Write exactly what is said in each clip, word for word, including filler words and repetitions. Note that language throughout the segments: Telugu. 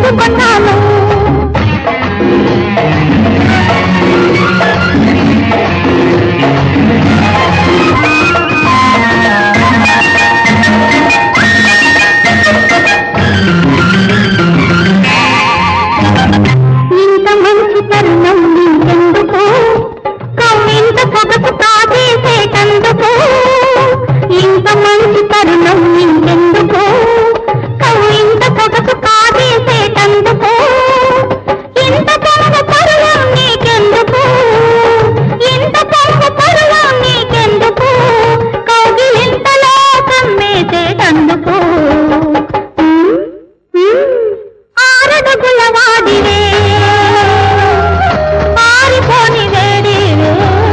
ఊరుకున్నాను. ఇంత మంచి తరుణం నీకెందుకు, కౌలింత సొగసు కాజేసేటందుకు. ఇంత మంచి తరుణం నీకెందుకు, కౌలింత సొగసు కాజేసేటందుకు. ఇంత పొంగు పరువం నీకెందుకు, ఇంత పొంగు పరువం నీకెందుకు, కౌగిలింతలో కమ్మేసేటందుకు. ఆరడుగుల వాడివే, ఆరిపోని వేడివే,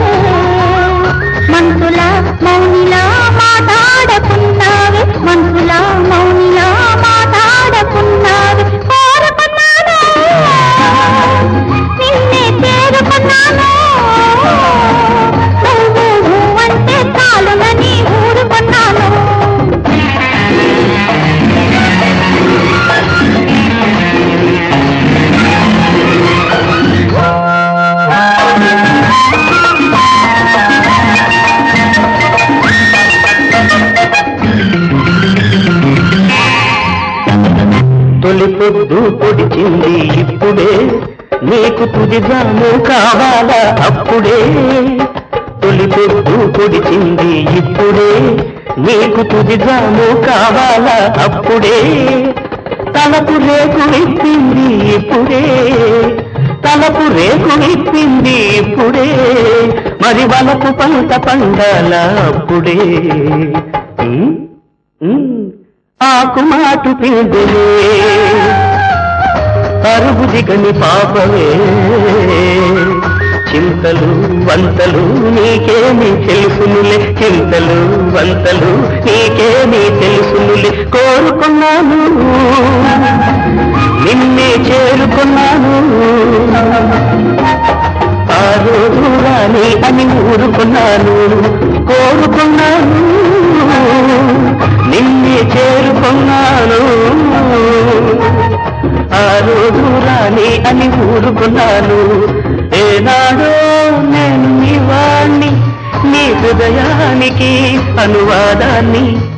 మనసులా మౌనిలా మాట్లాడకున్నావే, మనసులా మౌనిలా మాట్లాడకున్నావే. కోరుకున్నాను నిన్నే చేరుకున్నాను, నువ్వు అంటే చాలునని ఊరుకున్నాను. తొలి పొద్దు పొడిచింది ఇప్పుడే, నీకు తుదిగాను కావాలా అప్పుడే. తొలి పొద్దు పొడిచింది ఇప్పుడే, నీకు తుదిగాను కావాలా అప్పుడే. తలపు రేకు విప్పింది ఇప్పుడే, తలపు రేకు విప్పింది ఇప్పుడే, మరి వలపు పంట పండాల అప్పుడే. ఆకు మాటు పిందులే అరుగు దిగని పాపమే, చింతలు వంతలు నీకేమి తెలుసునులే, చింతలు వంతలు నీకేమి తెలుసునులే. కోరుకున్నాను నిన్నే చేరుకున్నాను, ఆ రోజు రాని అని ఊరుకున్నాను. కోరుకున్నాను నిన్నే చేరుకున్నాను, ఆ రోజు రాని అని ఊరుకున్నాను. ఏనాడో నేను నీ వాణ్ణి, నీ హృదయానికి అనువాదాన్ని